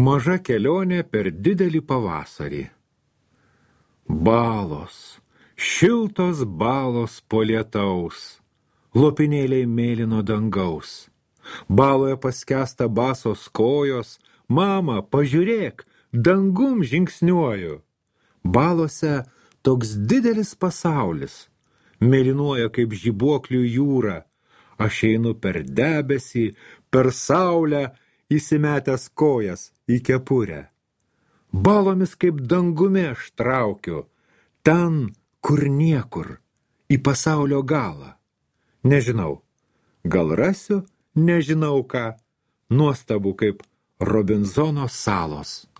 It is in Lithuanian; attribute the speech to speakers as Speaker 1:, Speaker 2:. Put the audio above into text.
Speaker 1: Maža kelionė per didelį pavasarį. Balos, šiltos balos po lietaus, lopinėliai mėlyno dangaus. Baloje paskęsta basos kojos, mama, pažiūrėk, dangum žingsniuoju. Balose toks didelis pasaulis, mėlynuoja kaip žibuoklių jūra. Aš einu per debesį, per saulę, įsimetęs kojas į kepurę. Balomis kaip dangumi aš traukiu, ten, kur niekur, į pasaulio galą. Nežinau, gal rasiu, nežinau ką, nuostabu kaip Robinzono salos.